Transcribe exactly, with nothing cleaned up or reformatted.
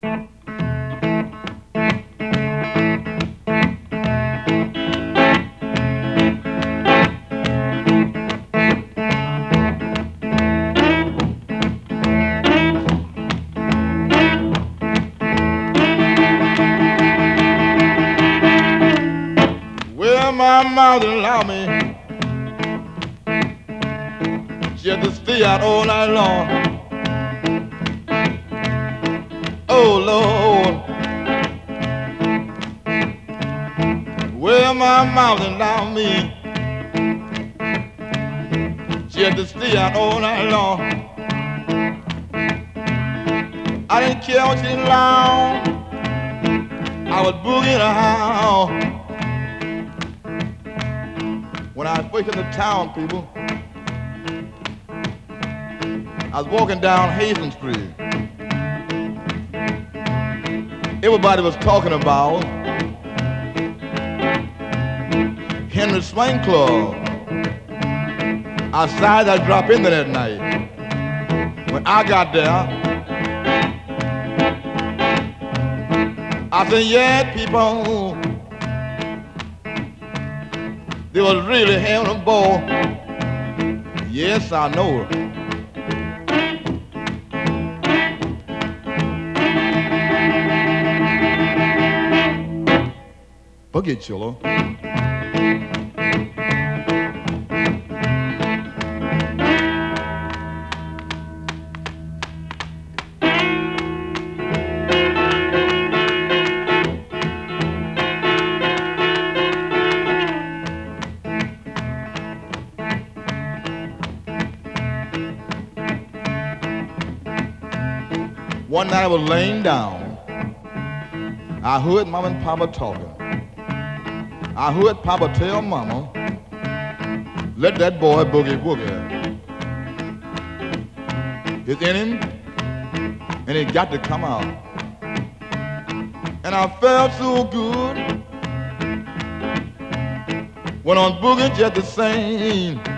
Well, my mother allowed me just to stay out all night long. Oh, Lord. Well, my mother allowed me just to stay out all night long. I didn't care what she loud. I was boogieing around. When I was first in the town, people, I was walking down Hastings Street. Everybody was talking about Henry Swing Club. I decided I'd drop in there that night. When I got there, I said, yeah, people, they was really having a ball. Yes, I know. Forget Cholo. One night I was laying down. I heard Mama and Papa talking. I heard Papa tell Mama, let that boy boogie woogie. It's in him, and it got to come out. And I felt so good. Went on boogie just the same.